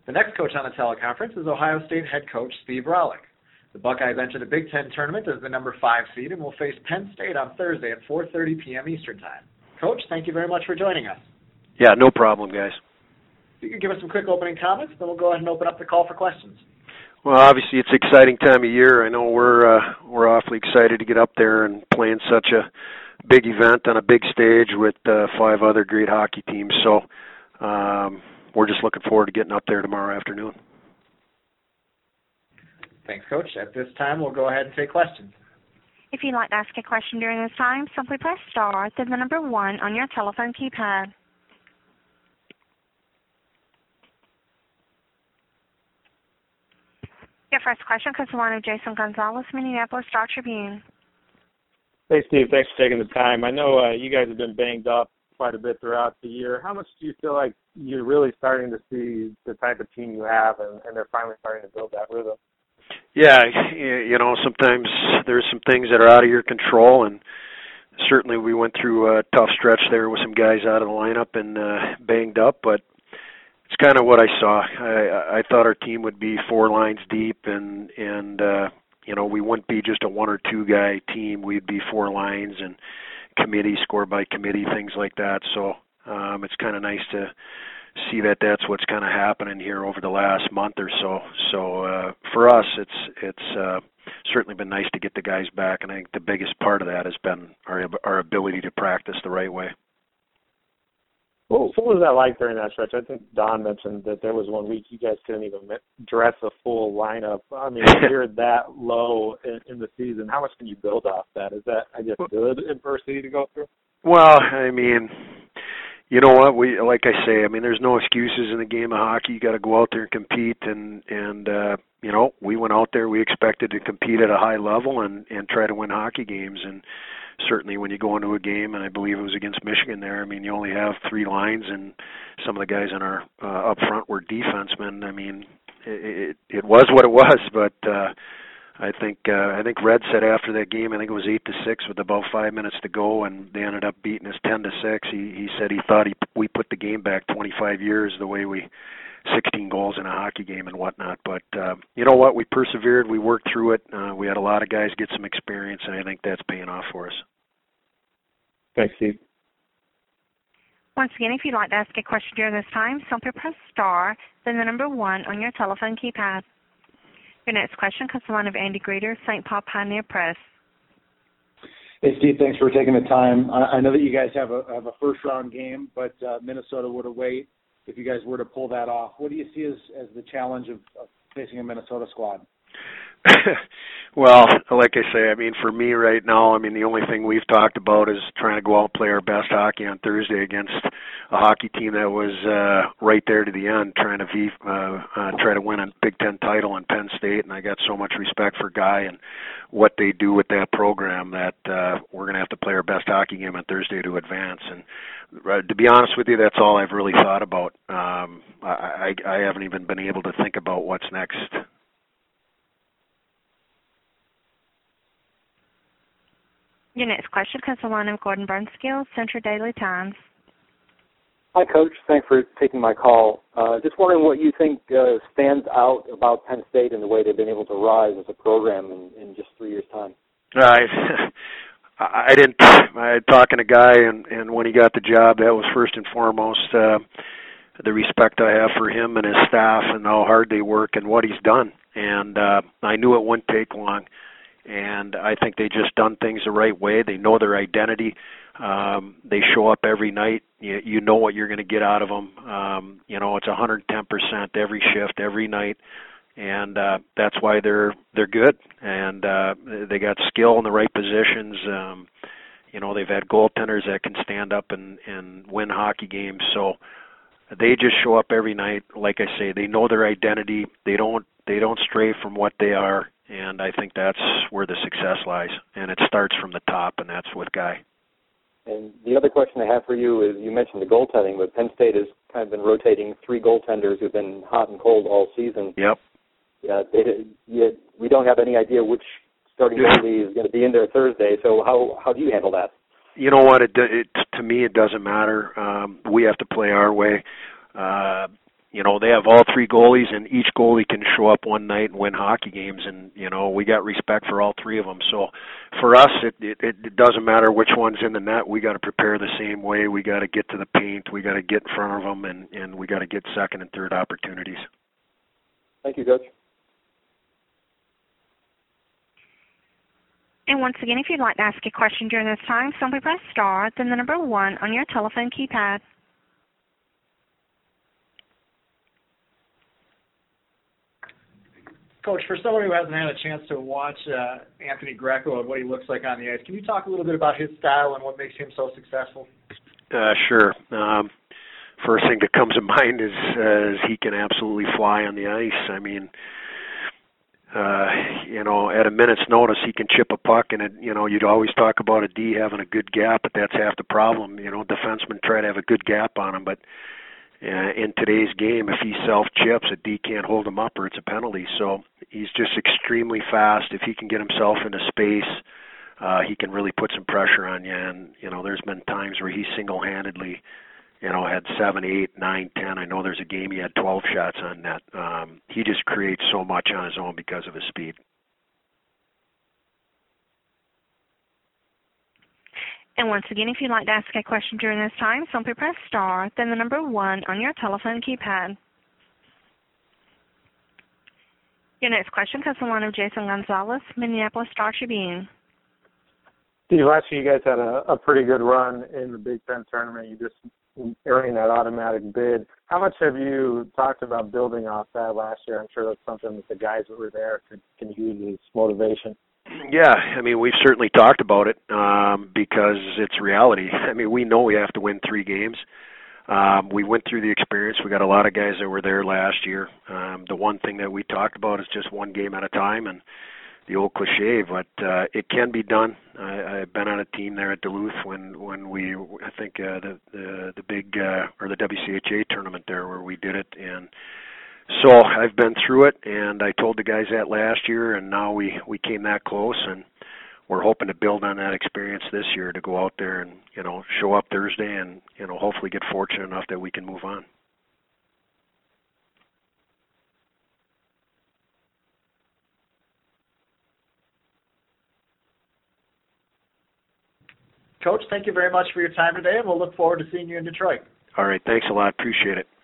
The next coach on the teleconference is Ohio State head coach Steve Rowling. The Buckeyes enter the Big Ten tournament as the number 5 seed and will face Penn State on Thursday at 4:30 p.m. Eastern Time. Coach, thank you very much for joining us. Yeah, no problem, guys. If you could give us some quick opening comments, then we'll go ahead and open up the call for questions. Well, obviously it's an exciting time of year. I know we're awfully excited to get up there and play in such a big event on a big stage with 5 other great hockey teams. So we're just looking forward to getting up there tomorrow afternoon. Thanks, Coach. At this time, we'll go ahead and take questions. If you'd like to ask a question during this time, simply press star, then the number 1 on your telephone keypad. Your first question comes from the line of Jason Gonzalez, Minneapolis Star-Tribune. Hey, Steve. Thanks for taking the time. I know you guys have been banged up quite a bit throughout the year. How much do you feel like you're really starting to see the type of team you have and they're finally starting to build that rhythm? Yeah, sometimes there's some things that are out of your control, and certainly we went through a tough stretch there with some guys out of the lineup and banged up, but it's kind of what I saw. I thought our team would be 4 lines deep, and we wouldn't be just a 1 or 2 guy team. We'd be 4 lines and committee, score by committee, things like that. So it's kind of nice to see that that's what's kind of happening here over the last month or so. So for us, it's certainly been nice to get the guys back, and I think the biggest part of that has been our ability to practice the right way. Well, what was that like during that stretch? I think Don mentioned that there was one week you guys couldn't even dress a full lineup. I mean, when you're that low in the season, how much can you build off that? Is that, I guess, good adversity to go through? Well, I mean, you know what? Like I say, I mean, there's no excuses in the game of hockey. You got to go out there and compete, and we went out there. We expected to compete at a high level and try to win hockey games, and certainly when you go into a game, and I believe it was against Michigan there, I mean, you only have 3 lines, and some of the guys in our up front were defensemen. I mean, it was what it was, but I think Red said after that game, I think it was 8-6 with about 5 minutes to go, and they ended up beating us 10-6. He said he thought we put the game back 25 years the way we 16 goals in a hockey game and whatnot. But you know what? We persevered. We worked through it. We had a lot of guys get some experience, and I think that's paying off for us. Thanks, Steve. Once again, if you'd like to ask a question during this time, simply press star, then the number 1 on your telephone keypad. Your next question comes from the line of Andy Greeter, St. Paul Pioneer Press. Hey, Steve, thanks for taking the time. I know that you guys have a first-round game, but Minnesota would await if you guys were to pull that off. What do you see as the challenge of facing a Minnesota squad? Well, like I say, I mean, for me right now, I mean, the only thing we've talked about is trying to go out and play our best hockey on Thursday against a hockey team that was right there to the end, trying to try to win a Big Ten title in Penn State. And I got so much respect for Guy and what they do with that program that we're going to have to play our best hockey game on Thursday to advance. And to be honest with you, that's all I've really thought about. I haven't even been able to think about what's next. Your next question comes from the line of Gordon Burnskill, Central Daily Times. Hi, Coach. Thanks for taking my call. Just wondering what you think stands out about Penn State and the way they've been able to rise as a program in just 3 years' time. I talking to Guy, and when he got the job, that was first and foremost the respect I have for him and his staff and how hard they work and what he's done. And I knew it wouldn't take long. And I think they just done things the right way. They know their identity. They show up every night. You know what you're going to get out of them. It's 110% every shift, every night, and that's why they're good. And they got skill in the right positions. They've had goaltenders that can stand up and win hockey games. So they just show up every night. Like I say, they know their identity. They don't stray from what they are. And I think that's where the success lies. And it starts from the top, and that's with Guy. And the other question I have for you is, you mentioned the goaltending, but Penn State has kind of been rotating 3 goaltenders who've been hot and cold all season. Yep. We don't have any idea which starting goalie is going to be in there Thursday, so how do you handle that? You know what? To me, it doesn't matter. We have to play our way. they have all three goalies, and each goalie can show up one night and win hockey games, and we got respect for all three of them. So for us, it doesn't matter which one's in the net. We got to prepare the same way. We got to get to the paint. We got to get in front of them, and we got to get second and third opportunities. Thank you, Coach. And once again, if you'd like to ask a question during this time, simply press star, then the number 1 on your telephone keypad. Coach, for someone who hasn't had a chance to watch Anthony Greco and what he looks like on the ice, can you talk a little bit about his style and what makes him so successful? Sure. First thing that comes to mind is he can absolutely fly on the ice. I mean, at a minute's notice, he can chip a puck, and you'd always talk about a D having a good gap, but that's half the problem. Defensemen try to have a good gap on him, but in today's game, if he self-chips, a D can't hold him up or it's a penalty. So he's just extremely fast. If he can get himself into space, he can really put some pressure on you. And, there's been times where he single-handedly, had 7, 8, 9, 10. I know there's a game he had 12 shots on net. He just creates so much on his own because of his speed. And once again, if you'd like to ask a question during this time, simply press star, then the number 1 on your telephone keypad. Your next question comes from the line of Jason Gonzalez, Minneapolis Star-Tribune. Steve, last year you guys had a pretty good run in the Big Ten tournament. You just earning that automatic bid. How much have you talked about building off that last year? I'm sure that's something that the guys that were there can use as motivation. Yeah, I mean, we've certainly talked about it because it's reality. I mean, we know we have to win 3 games. We went through the experience. We got a lot of guys that were there last year. The one thing that we talked about is just one game at a time, and the old cliche, but it can be done. I've been on a team there at Duluth when we, I think the big or the WCHA tournament there where we did it, and so I've been through it, and I told the guys that last year, and now we came that close, and we're hoping to build on that experience this year to go out there and show up Thursday and hopefully get fortunate enough that we can move on. Coach, thank you very much for your time today, and we'll look forward to seeing you in Detroit. All right, thanks a lot. Appreciate it.